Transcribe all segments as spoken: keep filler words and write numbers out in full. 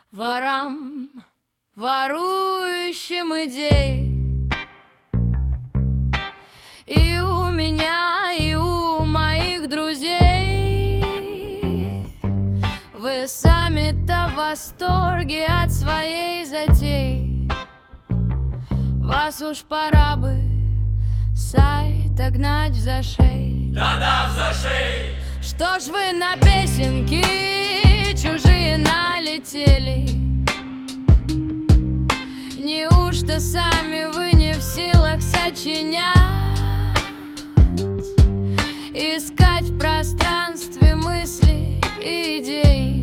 ворам, ворующим идей. И у меня, и у моих друзей. Вы сами-то в восторге от своей затеи. Вас уж пора бы сайт гнать в зашей. Да-да, в зашей. Что ж вы на песенки чужие налетели? Неужто сами вы не в силах сочинять? Искать в пространстве мысли и идеи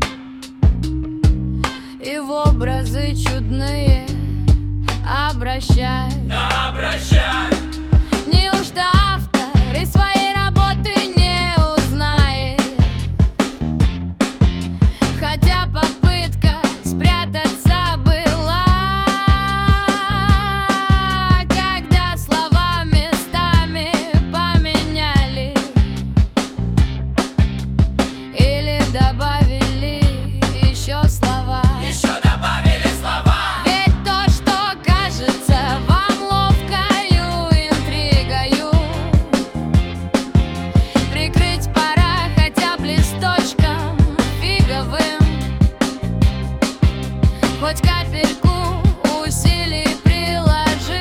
и в образы чудные обращать. Да, обращай. Неужто автор из своей работы не узнает? Хотя попытка спрятаться была, когда слова местами поменяли или добавили еще слова. Еще добавили слова. Ведь то, что кажется вам ловкою интригою, прикрыть пора хотя б листочком фиговым. Хоть капельку усилий приложить,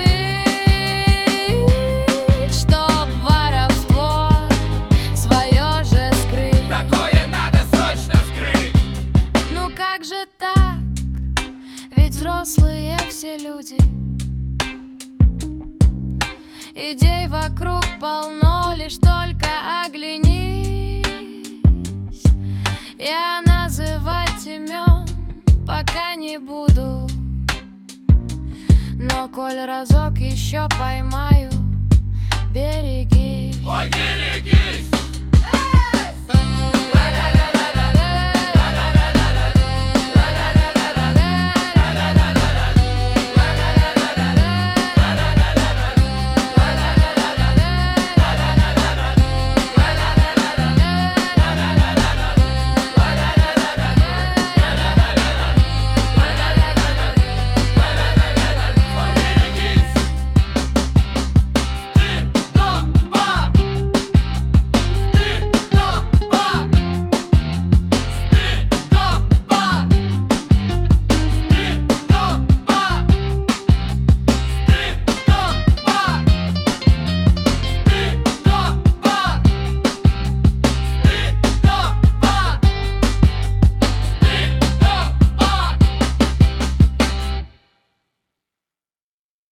чтоб воровство свое же скрыть. Такое надо срочно вскрыть. Ну как же так? Ведь взрослые все люди. Идей вокруг полно, лишь только оглянись. Я называть имен пока не буду, но коль разок еще поймаю, берегись. Ой, берегись.